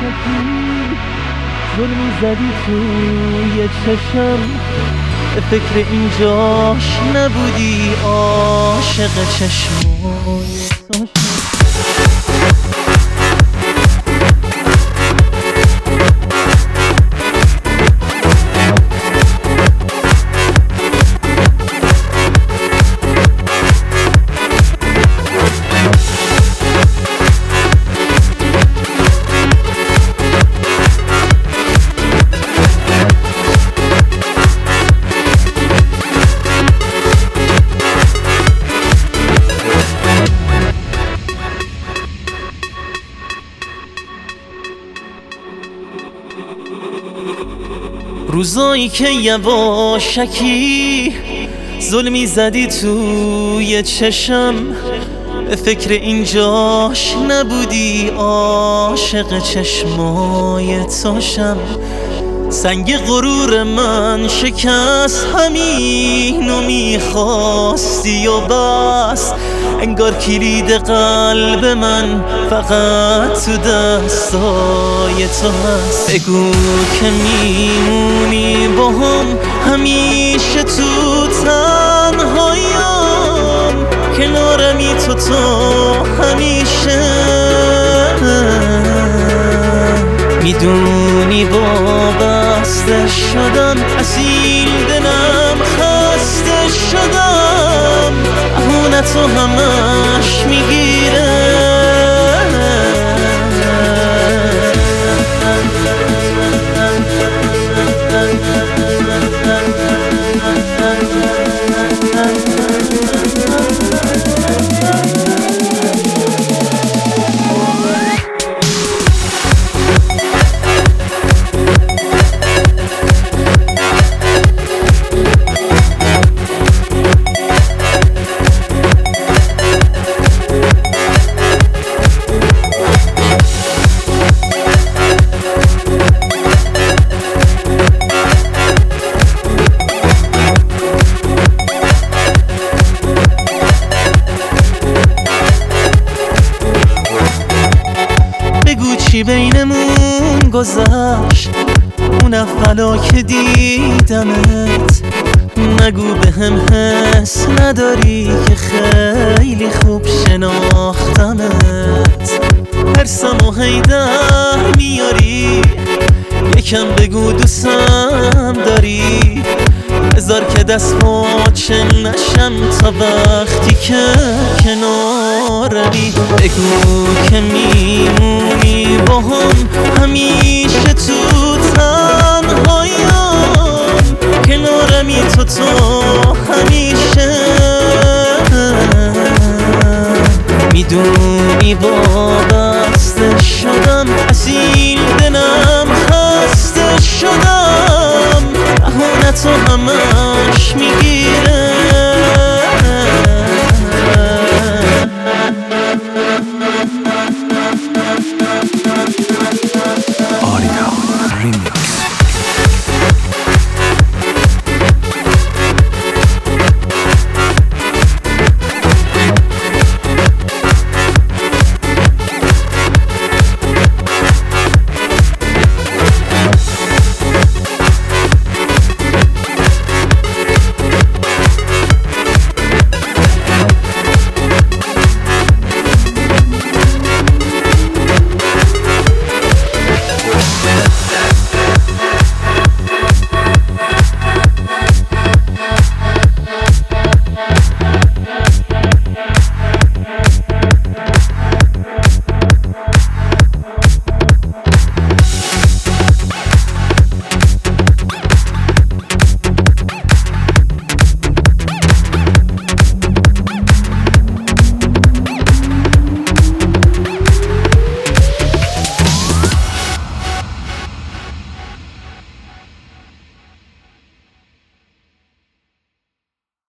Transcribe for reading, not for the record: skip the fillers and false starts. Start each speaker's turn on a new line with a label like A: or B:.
A: یواشکی ظلمی زدی توی چشم، به فکر اینجاش نبودی، عاشق چشمای تو روزایی که یواشکی ظلمی زدی توی چشم، به فکر اینجاش نبودی، عاشق چشمای توشم. سنگ غرور من شکست، همینو میخواستی و بس، انگار کلید قلب من فقط تو دستای تو هست. بگو که میمونی با هم همیشه تو تنهاییم، کنارمی تو همیشه. میدونی وابسته شدم، اصیل دلم خسته شدم، اهونتو همش میگیره. چی بینمون گذشت اون اولا که دیدمت؟ نگو به هم حس نداری که خیلی خوب شناختمت. حرسم و هیدر میاری، یکم بگو دوستم داری، بذار که دست پاچه نشم تا وقتی که کنارمی. بگو که میمونی با هم همیشه تو تنهاییم، کنارمی تو همیشه. میدونی وابسته شدم، اصیل دلم خسته شدم، اهونتو همش میگیره.